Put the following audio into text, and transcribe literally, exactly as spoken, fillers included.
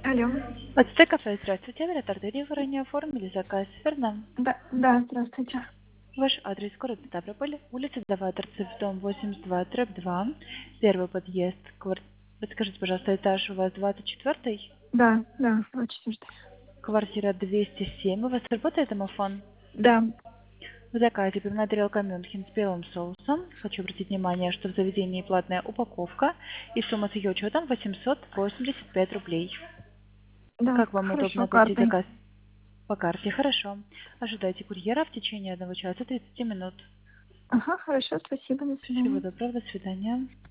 Алло. ОТТ кафе, здравствуйте. Оператор Дарья, вы ранее оформили заказ, верно? Да, да, здравствуйте. Ваш адрес город Ставрополь, улица Вдова Торцев, дом восемьдесят два, дробь два, первый подъезд. Квар... Подскажите, пожалуйста, этаж у вас двадцать четвёртый? Да, да, двадцать четвёртый. Квартира двести семь. У вас работает домофон? Да. В заказе пивная тарелка Мюнхен с белым соусом. Хочу обратить внимание, что в заведении платная упаковка и сумма с ее учетом восемьсот восемьдесят пять рублей. Да, Как вам удобно хорошо, оплатить картой. заказ? По карте, хорошо. Ожидайте курьера в течение одного часа тридцати минут. Ага, хорошо, спасибо, до Всего свидания. доброго, до свидания.